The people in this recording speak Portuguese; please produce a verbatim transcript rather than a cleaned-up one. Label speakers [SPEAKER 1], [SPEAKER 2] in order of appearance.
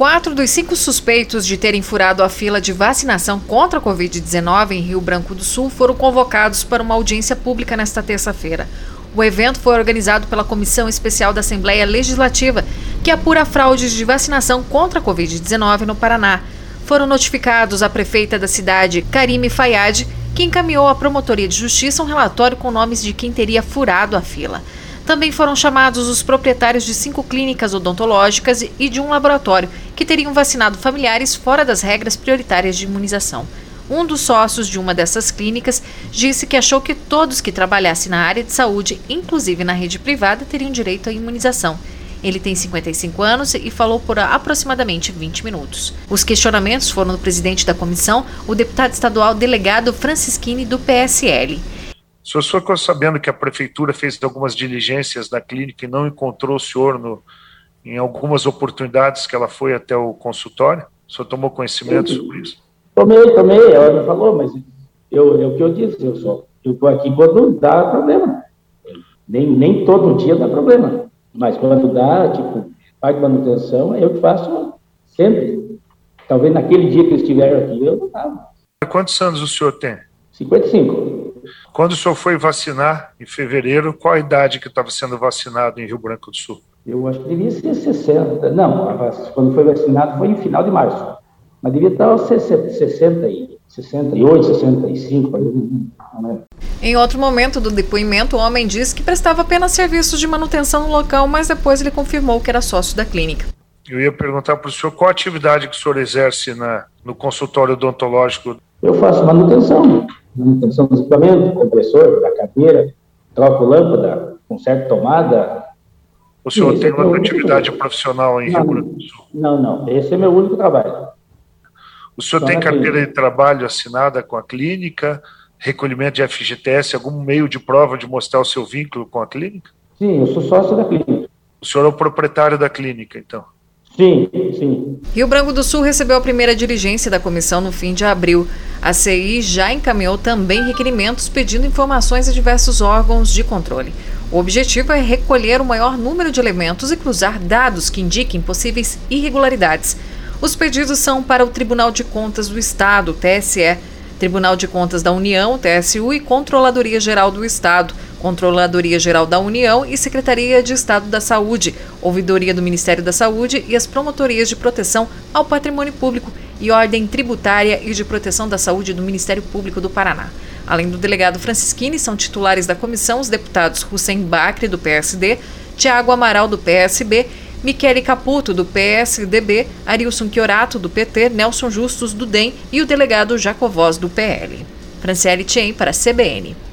[SPEAKER 1] Quatro dos cinco suspeitos de terem furado a fila de vacinação contra a covid dezenove em Rio Branco do Sul foram convocados para uma audiência pública nesta terça-feira. O evento foi organizado pela Comissão Especial da Assembleia Legislativa, que apura fraudes de vacinação contra a covid dezenove no Paraná. Foram notificados a prefeita da cidade, Karime Fayad, que encaminhou à Promotoria de Justiça um relatório com nomes de quem teria furado a fila. Também foram chamados os proprietários de cinco clínicas odontológicas e de um laboratório, que teriam vacinado familiares fora das regras prioritárias de imunização. Um dos sócios de uma dessas clínicas disse que achou que todos que trabalhassem na área de saúde, inclusive na rede privada, teriam direito à imunização. Ele tem cinquenta e cinco anos e falou por aproximadamente vinte minutos. Os questionamentos foram do presidente da comissão, o deputado estadual delegado Francischini, do P S L.
[SPEAKER 2] O senhor ficou sabendo que a prefeitura fez algumas diligências na clínica e não encontrou o senhor no, em algumas oportunidades que ela foi até o consultório? O senhor tomou conhecimento
[SPEAKER 3] Sim.
[SPEAKER 2] sobre isso?
[SPEAKER 3] Tomei, tomei, ela me falou, mas eu, é o que eu disse, eu só eu estou aqui quando dá problema. Nem, nem todo dia dá problema, mas quando dá, tipo, parte de manutenção, eu faço sempre. Talvez naquele dia que eles estiveram aqui, eu não estava.
[SPEAKER 2] Quantos anos o senhor tem?
[SPEAKER 3] cinquenta e cinco.
[SPEAKER 2] Quando o senhor foi vacinar, em fevereiro, qual a idade que estava sendo vacinado em Rio Branco do Sul?
[SPEAKER 3] Eu acho que devia ser sessenta. Não, quando foi vacinado foi em final de março. Mas devia estar aos sessenta e oito, sessenta e cinco. Não é?
[SPEAKER 1] Em outro momento do depoimento, o homem disse que prestava apenas serviços de manutenção no local, mas depois ele confirmou que era sócio da clínica.
[SPEAKER 2] Eu ia perguntar para o senhor qual a atividade que o senhor exerce na, no consultório odontológico.
[SPEAKER 3] Eu faço manutenção. Manutenção dos equipamentos, compressor, da cadeira, troco lâmpada, conserto tomada.
[SPEAKER 2] O senhor
[SPEAKER 3] Sim,
[SPEAKER 2] tem
[SPEAKER 3] é
[SPEAKER 2] uma
[SPEAKER 3] único...
[SPEAKER 2] atividade profissional em
[SPEAKER 3] não,
[SPEAKER 2] Rio Branco do Sul?
[SPEAKER 3] Não, não. Esse é meu único trabalho.
[SPEAKER 2] O senhor Só tem carteira clínica. de trabalho assinada com a clínica, recolhimento de F G T S, algum meio de prova de mostrar o seu vínculo com a clínica?
[SPEAKER 3] Sim, eu sou sócio da clínica.
[SPEAKER 2] O senhor é o proprietário da clínica, então?
[SPEAKER 3] Sim, sim.
[SPEAKER 1] Rio Branco do Sul recebeu a primeira diligência da comissão no fim de abril. A C I já encaminhou também requerimentos pedindo informações a diversos órgãos de controle. O objetivo é recolher o maior número de elementos e cruzar dados que indiquem possíveis irregularidades. Os pedidos são para o Tribunal de Contas do Estado, T S E, Tribunal de Contas da União, T S U, e Controladoria Geral do Estado, Controladoria Geral da União e Secretaria de Estado da Saúde, Ouvidoria do Ministério da Saúde e as Promotorias de Proteção ao Patrimônio Público e Ordem Tributária e de Proteção da Saúde do Ministério Público do Paraná. Além do delegado Francischini, são titulares da comissão os deputados Hussein Bacri, do P S D, Tiago Amaral, do P S B, Michele Caputo, do P S D B, Arilson Chiorato, do P T, Nelson Justus, do D E M e o delegado Jacovós, do P L. Franciele Tien, para a C B N.